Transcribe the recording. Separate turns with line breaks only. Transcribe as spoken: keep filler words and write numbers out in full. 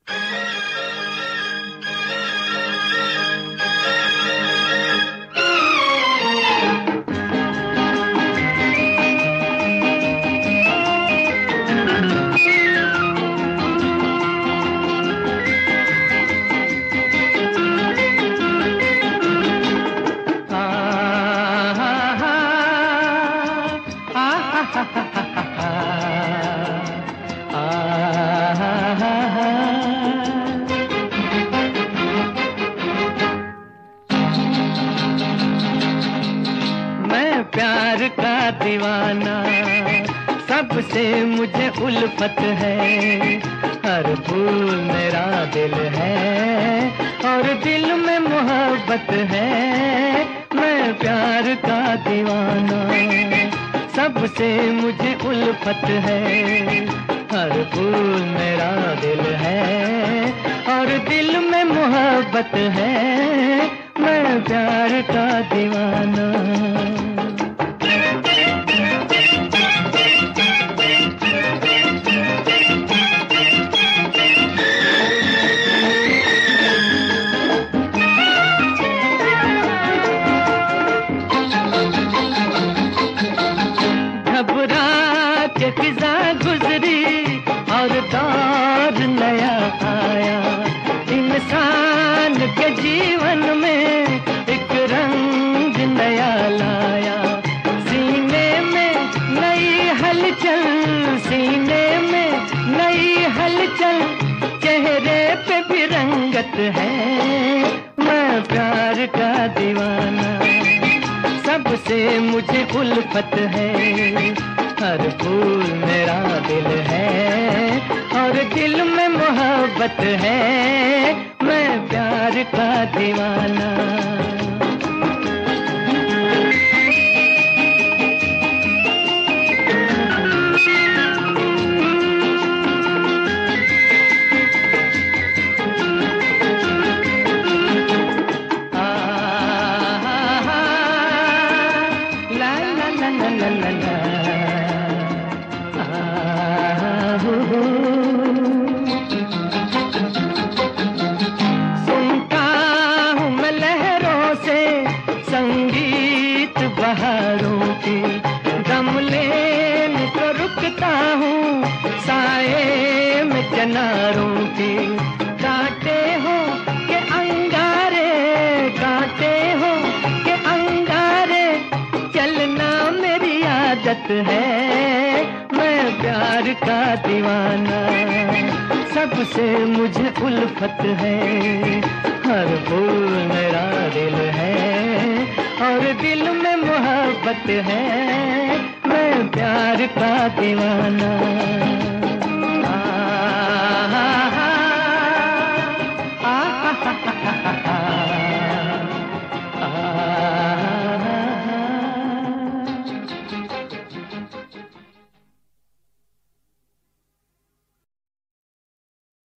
मैं प्यार का दीवाना, सबसे मुझे उल्फत है। हर फूल मेरा दिल है और दिल में मोहब्बत है। मैं प्यार का दीवाना, सबसे मुझे उल्फत है। हर फूल मेरा दिल है और दिल में मोहब्बत है। मैं प्यार का दीवाना। घबरा के फिजा गुजरी और दौर नया आया। इंसान के जीवन में एक रंग नया लाया। सीने में नई हलचल, सीने में नई हलचल, चेहरे पे भी रंगत है। मैं प्यार का दीवाना, सबसे मुझे उल्फत है। हर फूल मेरा दिल है और दिल में मोहब्बत है। मैं प्यार का दीवाना। सुनता हूँ मैं लहरों से संगीत बहारों की। दम लेने को रुकता हूँ साए में चनारों की। कांटे हो के अंगारे, कांटे हो के अंगारे, चलना मेरी आदत है। मैं प्यार का दीवाना, सबसे मुझे उल्फत है। हर फूल मेरा दिल है और दिल में मोहब्बत है। मैं प्यार का दीवाना।